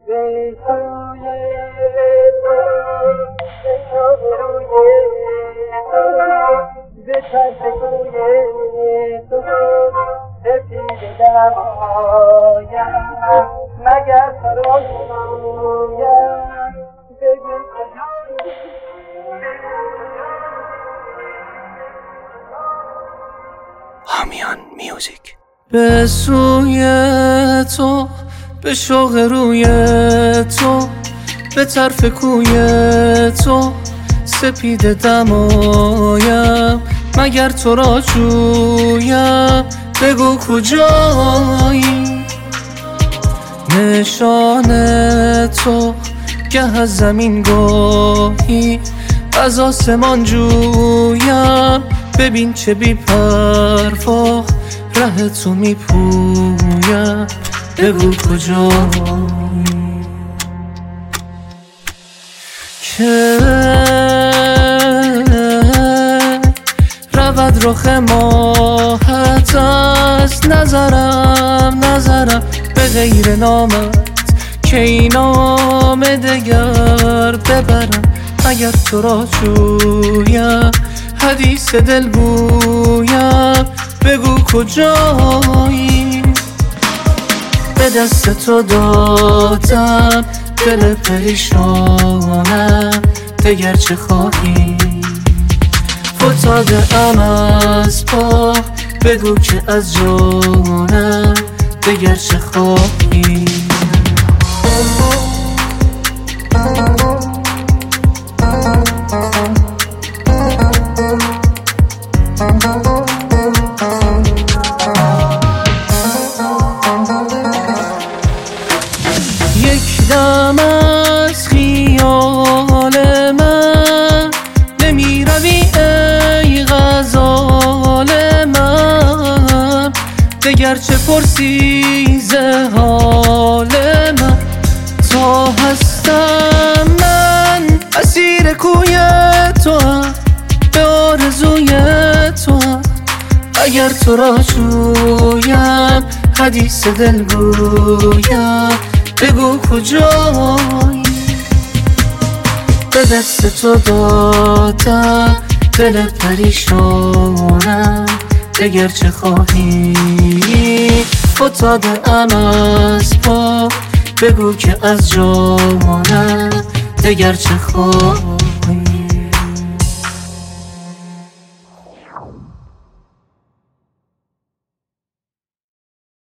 مگر تو را جویم بگو هامیان میوزیک. به سوی تو، به شوق روی تو، به طرف کوی تو سپیده دمایم، مگر تو را جویم بگو کجایی. نشان تو گه از زمین گاهی از آسمان جویم، ببین چه بی پروا ره تو میپویم بگو کجایی. که رود رخ ماهت از نظرم به غیر نامت که این نام دگر ببرم، اگر تو را جویم حدیث دل گویم بگو کجایی. به دست تو دادم دل پریشانم دگر چه خواهی. فتاده ام از پا بگو که از جانم دگر چه خواهی. یک دم از خیال من نمی روی ای غزال من، دگر چه پرسی ز حال من. تا هستم من اسیر کوی تو، به آرزوی تو، اگر تو را جویم حدیث دل گویم بگو کجایی. به دست تو دادم دل پریشانم دگر چه خواهی. فتاده ام از پا بگو که از جانم دگر چه خواهی.